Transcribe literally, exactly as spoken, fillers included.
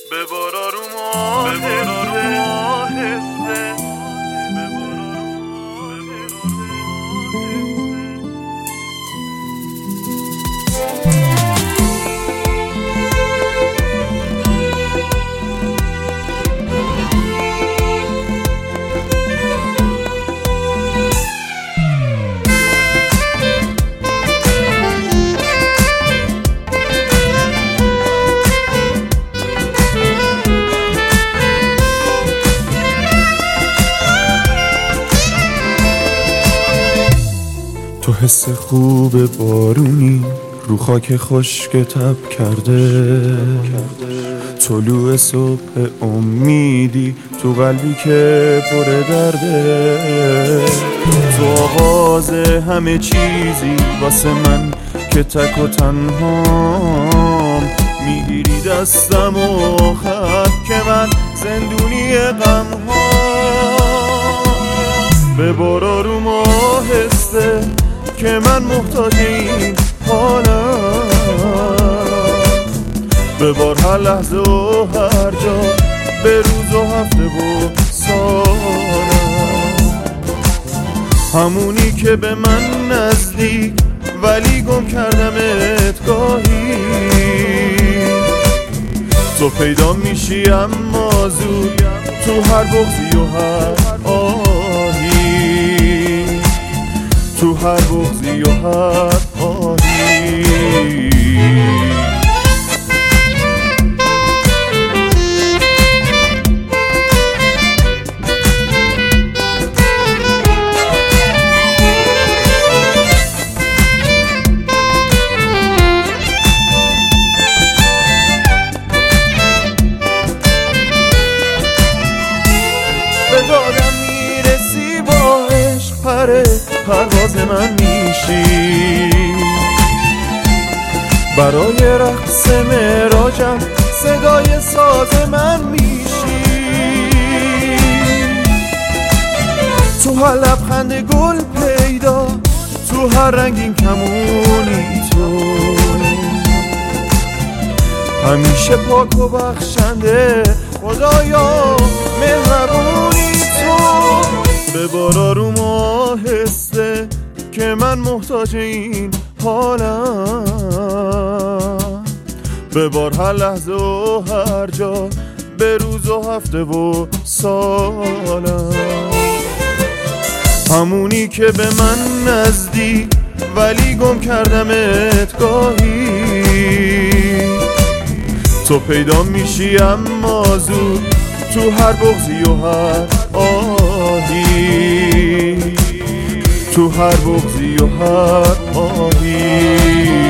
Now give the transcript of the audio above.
ببار آروم آهسته. تو حس خوب بارونی رو خاک خشک تب کرده، طلوع صبح امیدی تو قلبی که پر درده. تو آغاز همه چیزی واسه من که تک و تنهام، میگیری دستم و خط که من زندونی غم ها. ببار آروم آهسته که من محتاج این حالم، ببار هر لحظه و هر جا، به روز و هفته و سالم. همونی که به من نزدیک ولی گم کردمت گاهی. تو پیدا میشی اما زود تو هر بغضی و هر آهی، تو هر بغضی و هر آهی. به دادم میرسی با عشق، پره پرواز من میشی. برای رقص معراجم صدای ساز من میشی. تو هر لبخند گل پیدا، تو هر رنگین کمونی تو، همیشه پاک و بخشنده خدایا مهربونی تو. ببار آروم آهسته که من محتاج این حالم، ببار هر لحظه و هر جا، به روز و هفته و سالم. همونی که به من نزدیک ولی گم کردمت گاهی. تو پیدا میشی اما زود تو هر بغضی و هر آهی، تو هر بغضی و هر آهی.